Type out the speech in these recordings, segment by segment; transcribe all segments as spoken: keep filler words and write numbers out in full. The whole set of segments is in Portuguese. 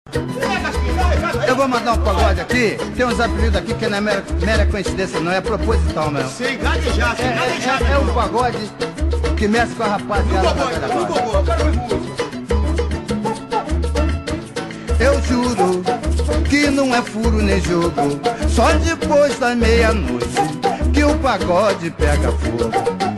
Eu vou mandar um pagode aqui. Tem uns apelidos aqui que não é mera, mera coincidência, não. É proposital mesmo. Sem gaguejar, sem gaguejar. É, é, é um pagode que mexe com a rapaziada. Eu juro que não é furo nem jogo. Só depois da meia-noite que o pagode pega fogo.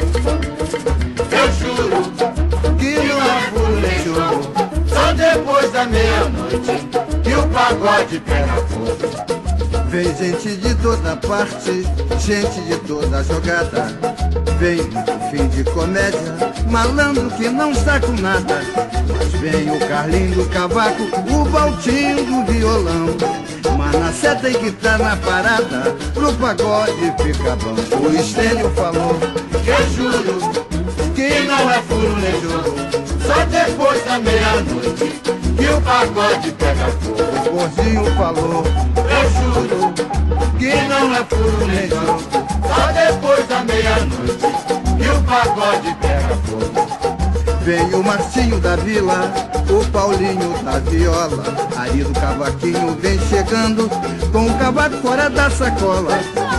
Eu juro que não é furo nem jogo. Só depois da meia-noite que o pagode pega fogo. Vem gente de toda parte, gente de toda jogada. Vem no fim de comédia, malandro que não está com nada. Mas vem o Carlinho do cavaco, o Baltinho do violão. Manaceta e guitarra na parada, pro pagode fica bom. O Estênio falou, eu juro que não é furo nem jogo. Só depois da meia-noite que o pagode pega fogo. O Gordinho falou, eu juro que não é furo nem jogo. Só depois da meia-noite que o pagode pega fogo. Vem o Marcinho da Vila, o Paulinho da viola. Ari do cavaquinho vem chegando com o cavaco fora da sacola.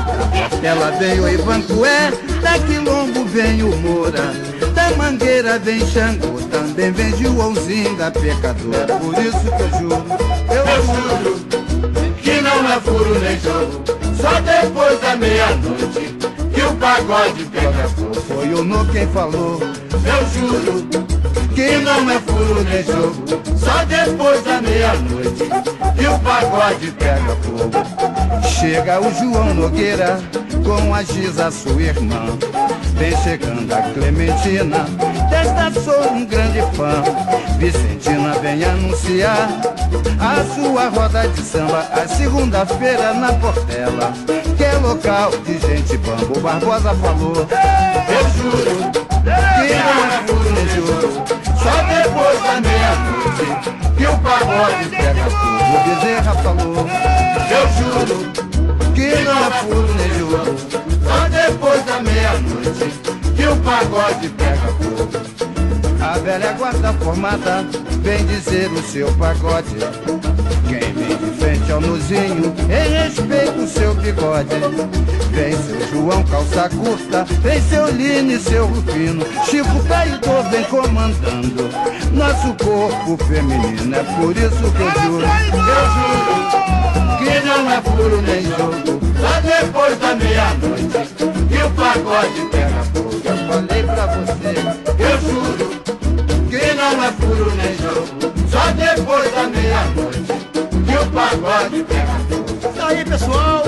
Ela vem o Ivancué, da Quilombo vem o Moura. Da Mangueira vem Xangô, também vem Joãozinho da Pecadora. É por isso que eu juro, eu, eu juro que não é furo nem jogo. Só depois da meia-noite que o pagode pega fogo. Foi o No quem falou, eu juro que não é furo nem jogo. Só depois da meia-noite que o pagode pega fogo. Chega o João Nogueira com a Giza, sua irmã. Vem chegando a Clementina, desta sou um grande fã. Vicentina vem anunciar a sua roda de samba, a segunda-feira na Portela, que é local de gente bamba. O Barbosa falou, eu juro que não é furo nem jogo. Só depois da meia-noite que o pagode pega fogo. O Bezerra falou, eu juro que não é furo nem jogo. Só depois da meia-noite que o pagode pega fogo. A velha guarda formada vem dizer o seu pagode. Quem vem de frente ao nozinho, em respeito o seu bigode. Vem seu João calça curta, vem seu Line e seu Rufino. Chico Caidor vem comandando nosso corpo feminino. É por isso que eu juro, eu juro que não é furo nem jogo. Só depois da meia-noite que o pagode pega fogo. Eu falei pra você, eu juro que não é furo nem jogo. Só depois da meia-noite que o pagode pega fogo. Isso aí, pessoal,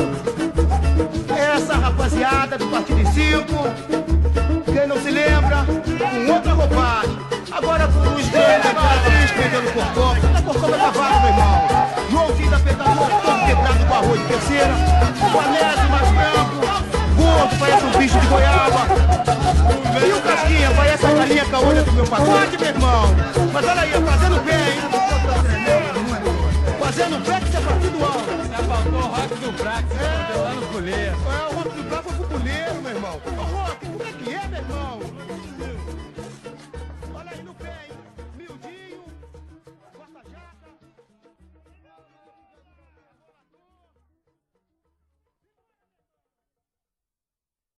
essa rapaziada do Partido em Cinco, quem não se lembra, com outra roupagem. Agora com os grandes Imperatriz pegando Corcova. A Corcova é cavalo, meu irmão. Joãozinho da Pecadora, todo quebrado com arroz de terceira. O Anésio mais branco, gordo, parece um bicho de goiaba. E o Casquinha, parece a galinha caolha do meu pagode, meu irmão. Mas olha aí, fazendo bem, hein? Fazendo bem que você é partido alto. Já faltou o rock do Brax, você é. Lá no puleiro. É, o rock do Brax foi pro puleiro, meu irmão.